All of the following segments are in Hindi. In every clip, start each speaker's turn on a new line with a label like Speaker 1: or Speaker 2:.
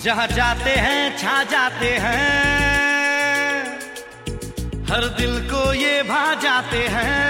Speaker 1: जहाँ जाते हैं छा जाते हैं, हर दिल को ये भा जाते हैं।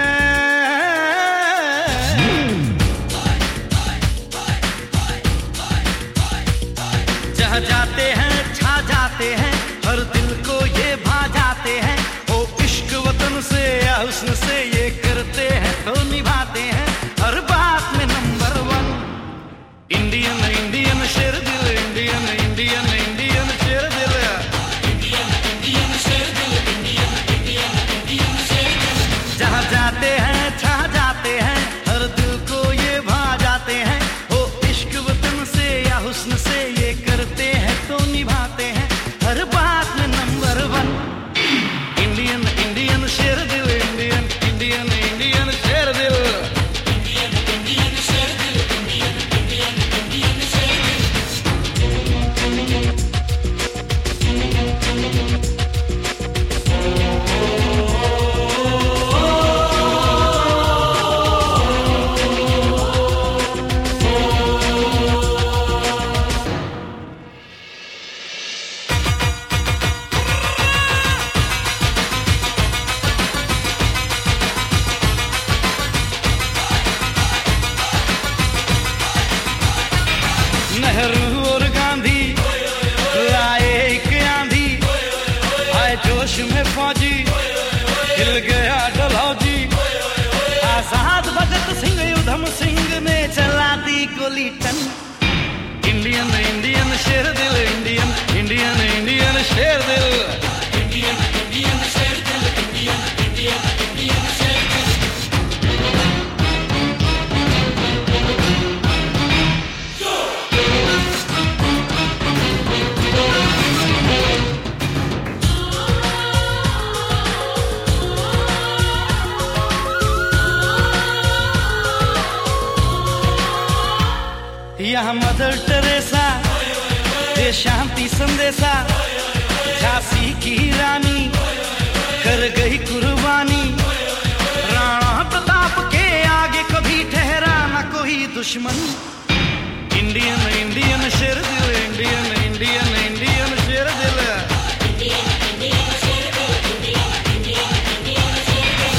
Speaker 1: जहाँ जाते हैं छा जाते हैं, हर दिल को ये भा जाते हैं। ओ इश्क वतन से या हुस्न से ये करते हैं तो निभाते हैं हर बात में नंबर वन। इंडियन इंडियन शेर दिल, इंडियन इंडियन इंडियन शेर दिल, इंडियन इंडियन शेर दिल, इंडियन इंडियन इंडियन शेर दिल। जहाँ जाते हैं छा जाते हैं, हर दिल को ये भा जाते हैं। ओ इश्क वतन से या हुस्न से ये करते हैं तो निभाते हैं हर बात में नंबर वन। इंडियन इंडियन शेर दिल, इंडियन इंडियन इंडियन शेर दिल, इंडियन इंडियन शेर दिल, इंडियन इंडियन इंडियन शेर नेहरू और गांधी लाए एक आंधी, आए जोश में फौजी, हिल गया डलहौजी। आजाद भगत सिंह उधम सिंह ने चला दी गोली टन। इंडियन इंडियन शेर दिल, इंडियन इंडियन इंडियन शेर दिल, इंडियन इंडियन शेर दिल, इंडियन इंडियन इंडियन शेर दिल। यहाँ मदर टेरेसा दे शांति संदेशा, झांसी की रानी कर गई कुर्बानी। राणा प्रताप के आगे कभी ठहरा न कोई दुश्मन। इंडियन इंडियन शेर दिल, इंडियन इंडियन इंडियन शेर दिल, इंडियन इंडियन शेर दिल, इंडियन इंडियन इंडियन शेर दिल।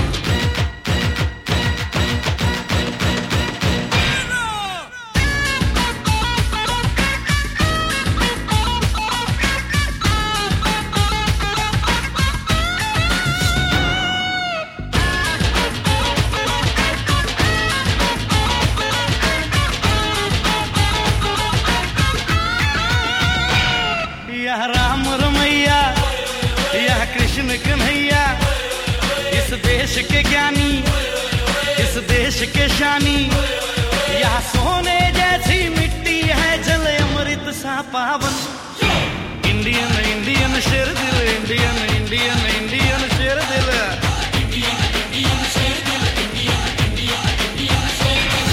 Speaker 1: यह राम रमैया, यह कृष्ण कन्हैया, इस देश के ज्ञानी, इस देश के शानी। यह सोने जैसी मिट्टी है, जल अमृत सा पावन। इंडियन इंडियन शेर दिल, इंडियन इंडियन इंडियन शेर दिल, इंडियन इंडियन शेर दिल, इंडियन इंडियन इंडियन शेर दिल।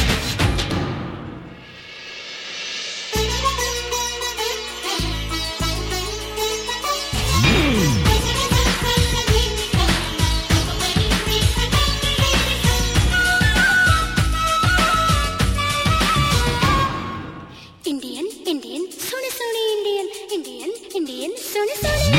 Speaker 2: इंडियन इंडियन सोने सोने, इंडियन इंडियन इंडियन सोने सोने।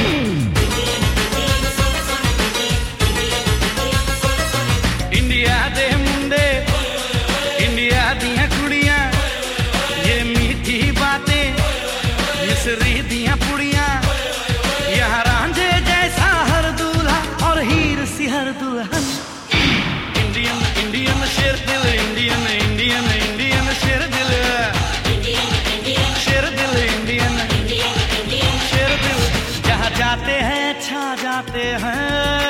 Speaker 1: इंडिया दे मुंडे, इंडिया दियां कुड़ियां, ये मीठी बातें मिसरी दियां पुड़ियां। यहाँ रांझे जैसा हर दूल्हा और हीर सी हर दुल्हन। इंडियन इंडियन शेर दिल, इंडियन इंडियन इंडियन शेर दिल, इंडियन इंडियन शेर दिल, इंडियन इंडियन इंडियन शेर दिल। जहाँ जाते हैं छा जाते हैं,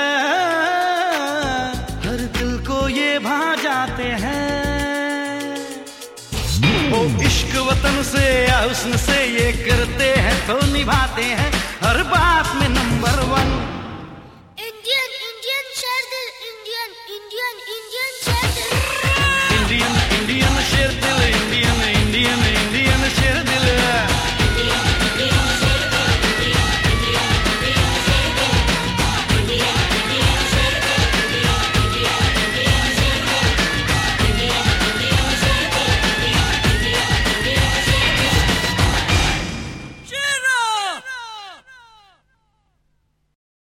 Speaker 1: हर दिल को ये भा जाते हैं। ओ इश्क वतन से या हुस्न से ये करते हैं तो निभाते हैं हर बात में नंबर वन।